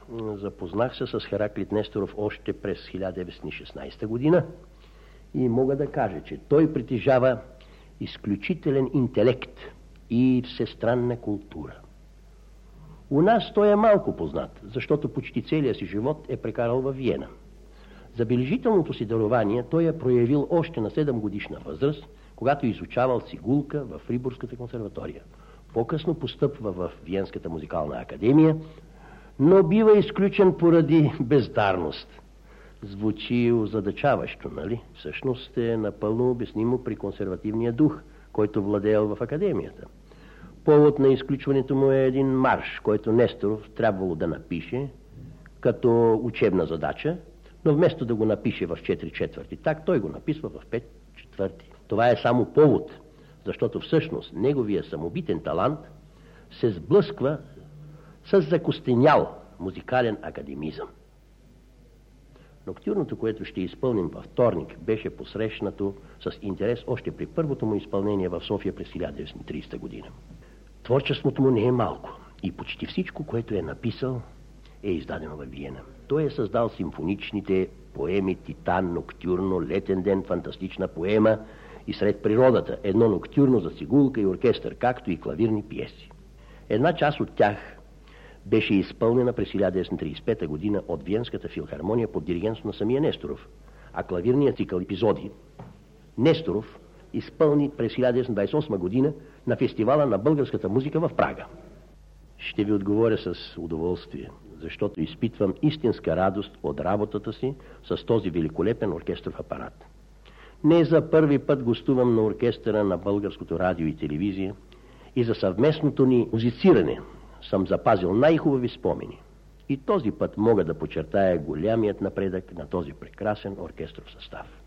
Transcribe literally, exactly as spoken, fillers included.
Запознах се с Хераклит Несторов още през хиляда деветстотин и шестнадесета година и мога да кажа, че той притежава изключителен интелект и всестранна култура. У нас той е малко познат, защото почти целия си живот е прекарал във Виена. Забележителното си дарование той е проявил още на седем годишна възраст, когато изучавал цигулка в Фрибургската консерватория. По-късно постъпва в Виенската музикална академия, но бива изключен поради бездарност. Звучи озадачаващо, нали? Всъщност е напълно обяснимо при консервативния дух, който владеел в академията. Повод на изключването му е един марш, който Несторов трябвало да напише като учебна задача, но вместо да го напише в четири четвърти так, той го написва в пет четвърти. Това е само повод, защото всъщност неговия самобитен талант се сблъсква с закостенял музикален академизъм. Ноктюрното, което ще изпълним във вторник, беше посрещнато с интерес още при първото му изпълнение в София през хиляда деветстотин и тридесета година. Творчеството му не е малко и почти всичко, което е написал, е издадено във Виена. Той е създал симфоничните поеми Титан, Ноктюрно, Летен ден, фантастична поема и Сред природата, едно ноктюрно за цигулка и оркестър, както и клавирни пиеси. Една част от тях беше изпълнена през хиляда деветстотин тридесет и пета година от Виенската филхармония под диригентство на самия Несторов, а клавирният цикъл епизоди Несторов изпълни през хиляда деветстотин двадесет и осма година на фестивала на българската музика в Прага. Ще ви отговоря с удоволствие, защото изпитвам истинска радост от работата си с този великолепен оркестров апарат. Не за първи път гостувам на оркестъра на Българското радио и телевизия и за съвместното ни музициране съм запазил най-хубави спомени. И този път мога да подчертая голямият напредък на този прекрасен оркестров състав.